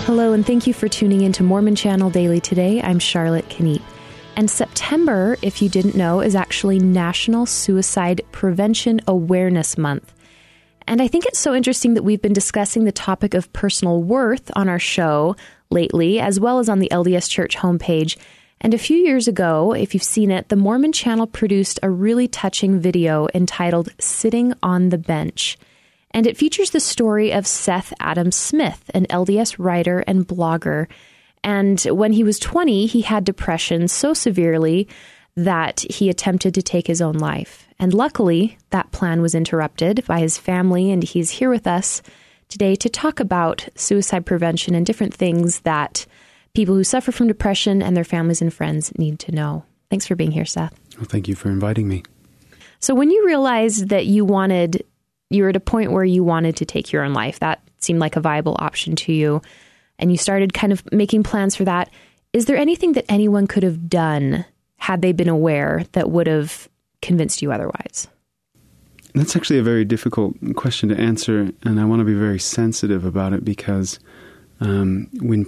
Hello, and thank you for tuning in to Mormon Channel Daily today. I'm Charlotte Kniep. And September, if you didn't know, is actually National Suicide Prevention Awareness Month. And I think it's so interesting that we've been discussing the topic of personal worth on our show lately, as well as on the LDS Church homepage. And a few years ago, if you've seen it, the Mormon Channel produced a really touching video entitled Sitting on the Bench. And it features the story of Seth Adam Smith, an LDS writer and blogger. And when he was 20, he had depression so severely that he attempted to take his own life. And luckily, that plan was interrupted by his family, and he's here with us today to talk about suicide prevention and different things that people who suffer from depression and their families and friends need to know. Thanks for being here, Seth. Well, thank you for inviting me. So when you realized that you were at a point where you wanted to take your own life, that seemed like a viable option to you, and you started kind of making plans for that, is there anything that anyone could have done had they been aware that would have convinced you otherwise? That's actually a very difficult question to answer, and I want to be very sensitive about it because when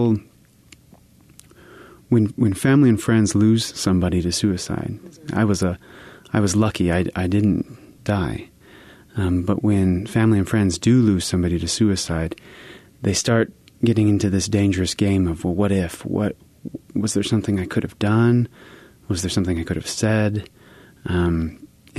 family and friends lose somebody to suicide, I was lucky. I didn't die. But when family and friends do lose somebody to suicide, they start getting into this dangerous game of, well, what if? What was there something I could have done? Was there something I could have said? And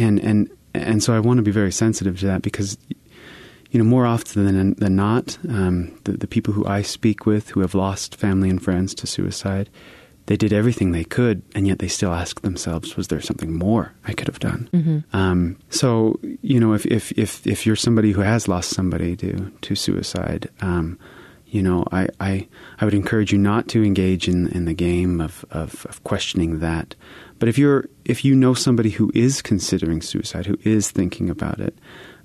so I want to be very sensitive to that because, you know, more often than not, the people who I speak with who have lost family and friends to suicide, they did everything they could, and yet they still ask themselves, was there something more I could have done? Mm-hmm. So, you know, if you're somebody who has lost somebody to suicide, you know, I would encourage you not to engage in the game of questioning that. But if you know somebody who is considering suicide, who is thinking about it,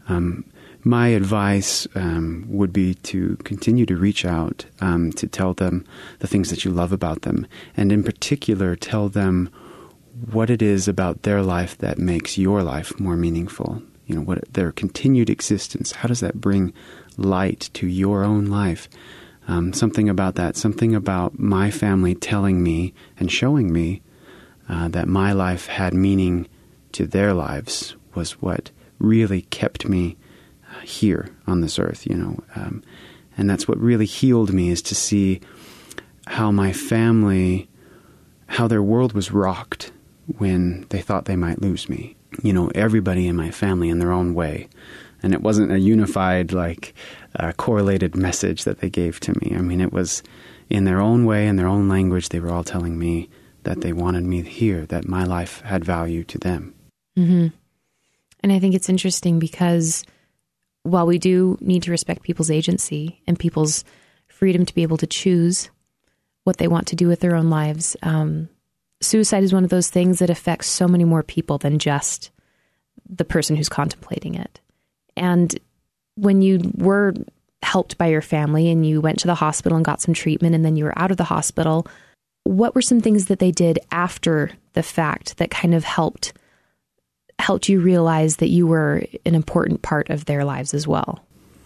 my advice would be to continue to reach out, to tell them the things that you love about them, and in particular, tell them what it is about their life that makes your life more meaningful. You know, what their continued existence, how does that bring light to your own life? Something about that, something about my family telling me and showing me that my life had meaning to their lives was what really kept me here on this earth, you know. And that's what really healed me, is to see how my family, how their world was rocked when they thought they might lose me. You know, everybody in my family in their own way. And it wasn't a unified, correlated message that they gave to me. I mean, it was in their own way, in their own language, they were all telling me that they wanted me here, that my life had value to them. Mm-hmm. And I think it's interesting because while we do need to respect people's agency and people's freedom to be able to choose what they want to do with their own lives, suicide is one of those things that affects so many more people than just the person who's contemplating it. And when you were helped by your family and you went to the hospital and got some treatment and then you were out of the hospital, what were some things that they did after the fact that kind of helped you realize that you were an important part of their lives as well?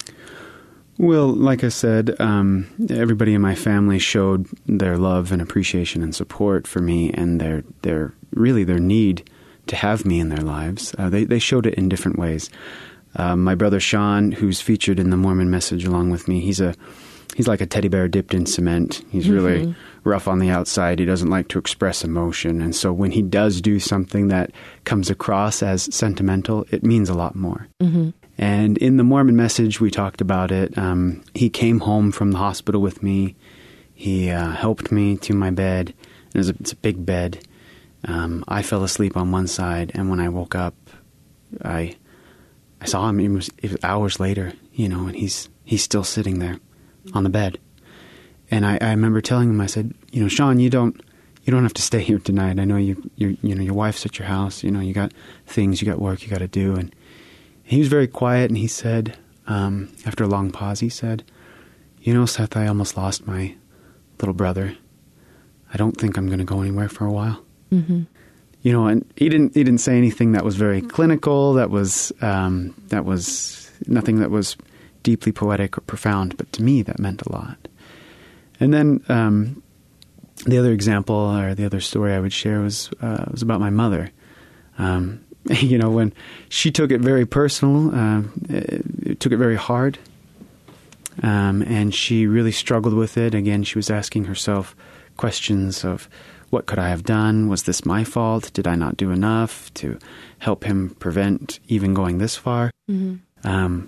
Well, like I said, everybody in my family showed their love and appreciation and support for me, and their need to have me in their lives. They showed it in different ways. My brother Sean, who's featured in the Mormon Message along with me, he's like a teddy bear dipped in cement. He's really rough on the outside. He doesn't like to express emotion. And so when he does do something that comes across as sentimental, it means a lot more. Mm-hmm. And in the Mormon Message, we talked about it. He came home from the hospital with me. He helped me to my bed. It's a big bed. I fell asleep on one side, and when I woke up, I saw him. It was hours later, you know, and he's still sitting there on the bed. And I remember telling him, I said, you know, Sean, you don't have to stay here tonight. I know your wife's at your house. You know, you got things, you got work you got to do. And he was very quiet, and he said, after a long pause, he said, you know, Seth, I almost lost my little brother. I don't think I'm going to go anywhere for a while. Mm-hmm. You know, and he didn't say anything that was very clinical. That was nothing that was deeply poetic or profound. But to me, that meant a lot. And then the other example or the other story I would share was about my mother. When she took it very personal, it took it very hard, and she really struggled with it. Again, she was asking herself questions of, what could I have done? Was this my fault? Did I not do enough to help him prevent even going this far? Mm-hmm.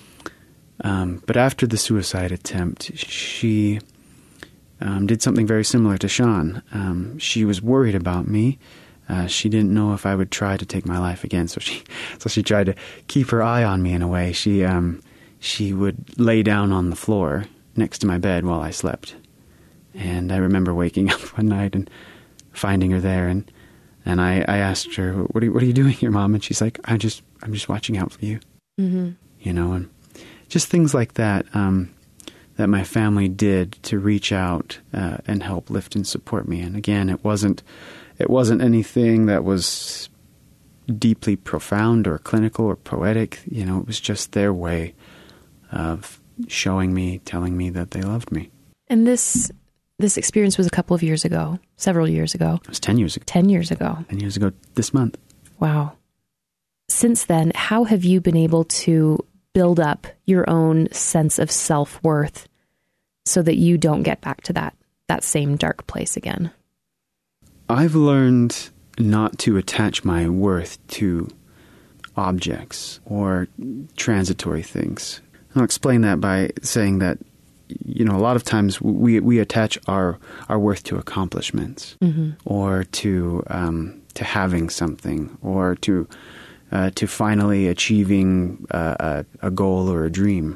But after the suicide attempt, she did something very similar to Sean. She was worried about me. She didn't know if I would try to take my life again, so she tried to keep her eye on me in a way. She would lay down on the floor next to my bed while I slept. And I remember waking up one night and finding her there, and I asked her, "What are you doing here, Mom?" And she's like, I'm just watching out for you." Mm-hmm. And just things like that that my family did to reach out and help lift and support me. And again, it wasn't anything that was deeply profound or clinical or poetic. It was just their way of showing me, telling me that they loved me. And this experience was a couple of years ago, several years ago. It was 10 years ago. 10 years ago. 10 years ago this month. Wow. Since then, how have you been able to build up your own sense of self-worth so that you don't get back to that same dark place again? I've learned not to attach my worth to objects or transitory things. I'll explain that by saying that, a lot of times we attach our worth to accomplishments, mm-hmm. or to having something, or to finally achieving a goal or a dream,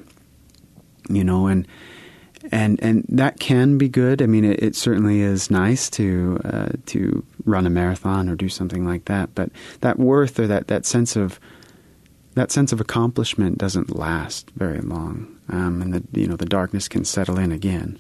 and that can be good. I mean, it certainly is nice to run a marathon or do something like that. But that worth or that sense of accomplishment doesn't last very long, and the darkness can settle in again.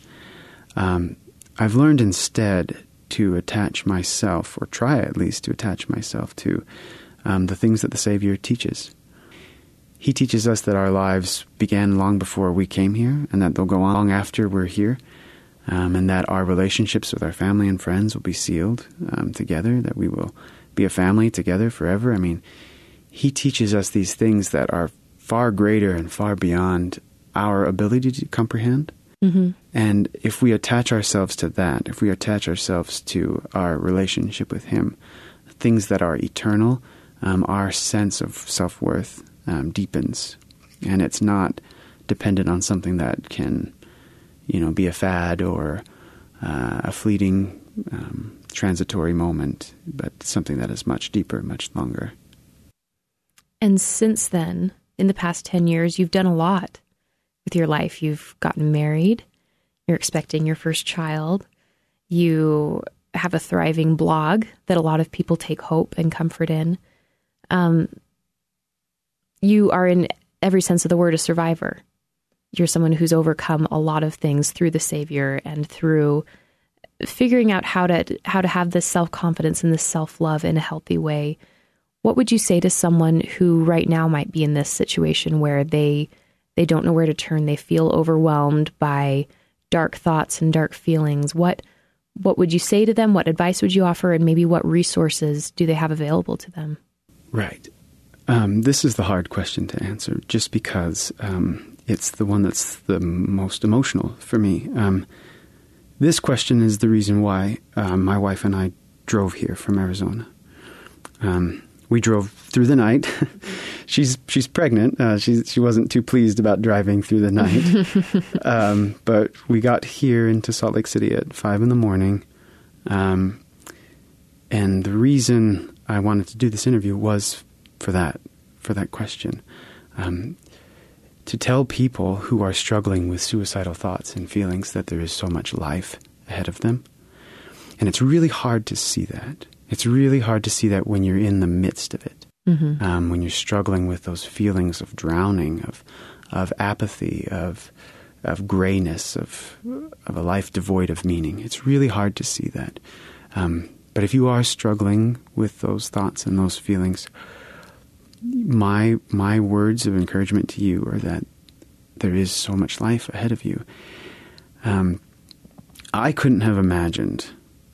I've learned instead to attach myself, or try at least to attach myself to the things that the Savior teaches. He teaches us that our lives began long before we came here, and that they'll go on long after we're here, and that our relationships with our family and friends will be sealed together, that we will be a family together forever. I mean, he teaches us these things that are far greater and far beyond our ability to comprehend. Mm-hmm. And if we attach ourselves to that, if we attach ourselves to our relationship with him, things that are eternal, our sense of self-worth deepens, and it's not dependent on something that can, be a fad or a fleeting, transitory moment, but something that is much deeper, much longer. And since then, in the past 10 years, you've done a lot with your life. You've gotten married. You're expecting your first child. You have a thriving blog that a lot of people take hope and comfort in. You are, in every sense of the word, a survivor. You're someone who's overcome a lot of things through the Savior and through figuring out how to have this self-confidence and this self-love in a healthy way. What would you say to someone who right now might be in this situation where they don't know where to turn? They feel overwhelmed by dark thoughts and dark feelings. What would you say to them? What advice would you offer? And maybe what resources do they have available to them? Right. This is the hard question to answer, just because it's the one that's the most emotional for me. This question is the reason why my wife and I drove here from Arizona. We drove through the night. She's pregnant. She wasn't too pleased about driving through the night. But we got here into Salt Lake City at 5 a.m. And the reason I wanted to do this interview was for that question. To tell people who are struggling with suicidal thoughts and feelings that there is so much life ahead of them. And it's really hard to see that. It's really hard to see that when you're in the midst of it, mm-hmm. When you're struggling with those feelings of drowning, of apathy, of grayness, of a life devoid of meaning. It's really hard to see that. But if you are struggling with those thoughts and those feelings, my words of encouragement to you are that there is so much life ahead of you. I couldn't have imagined,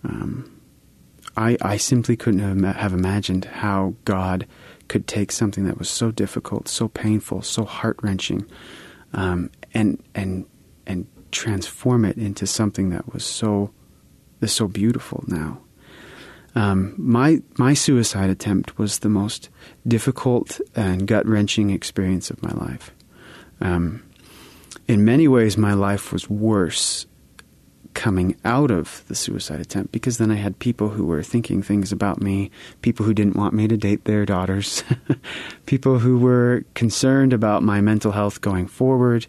I simply couldn't have imagined how God could take something that was so difficult, so painful, so heart-wrenching, and transform it into something that was so beautiful now. My suicide attempt was the most difficult and gut-wrenching experience of my life. In many ways, my life was worse coming out of the suicide attempt, because then I had people who were thinking things about me, people who didn't want me to date their daughters, people who were concerned about my mental health going forward.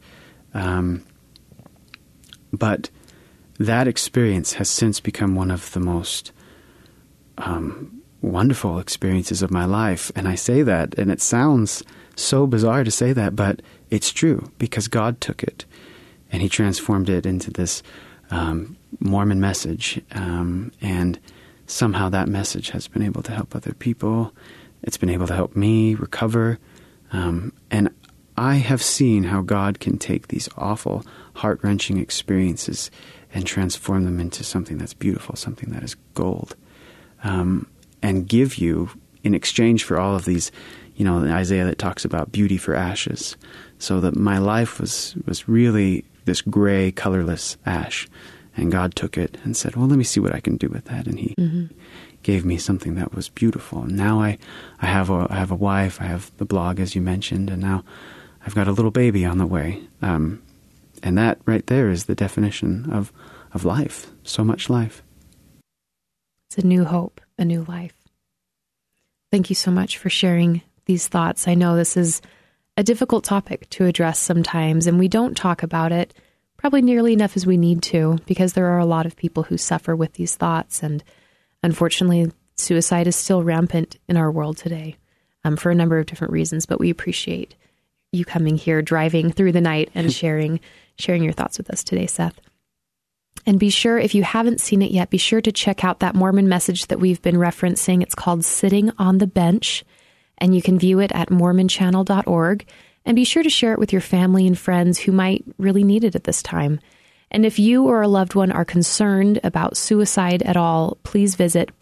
But that experience has since become one of the most wonderful experiences of my life. And I say that, and it sounds so bizarre to say that, but it's true, because God took it and He transformed it into this Mormon message, and somehow that message has been able to help other people. It's been able to help me recover, and I have seen how God can take these awful, heart-wrenching experiences and transform them into something that's beautiful, something that is gold, and give you, in exchange for all of these, Isaiah that talks about beauty for ashes, so that my life was really this gray, colorless ash. And God took it and said, well, let me see what I can do with that. And He gave me something that was beautiful. And now I have a wife, I have the blog, as you mentioned, and now I've got a little baby on the way. And that right there is the definition of life, so much life. It's a new hope, a new life. Thank you so much for sharing these thoughts. I know this is a difficult topic to address sometimes, and we don't talk about it probably nearly enough as we need to, because there are a lot of people who suffer with these thoughts, and unfortunately, suicide is still rampant in our world today, for a number of different reasons. But we appreciate you coming here, driving through the night, and sharing your thoughts with us today, Seth. And be sure, if you haven't seen it yet, be sure to check out that Mormon message that we've been referencing. It's called Sitting on the Bench, and you can view it at mormonchannel.org. And be sure to share it with your family and friends who might really need it at this time. And if you or a loved one are concerned about suicide at all, please visit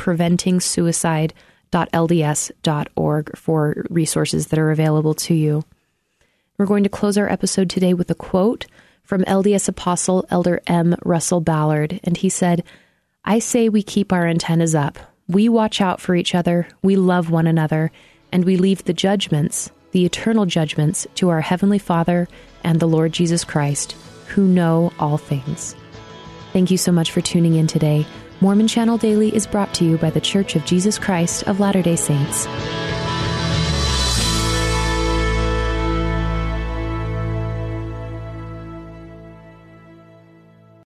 preventingsuicide.lds.org for resources that are available to you. We're going to close our episode today with a quote from LDS Apostle Elder M. Russell Ballard. And he said, "I say we keep our antennas up. We watch out for each other. We love one another. And we leave the judgments, the eternal judgments, to our Heavenly Father and the Lord Jesus Christ, who know all things." Thank you so much for tuning in today. Mormon Channel Daily is brought to you by The Church of Jesus Christ of Latter-day Saints.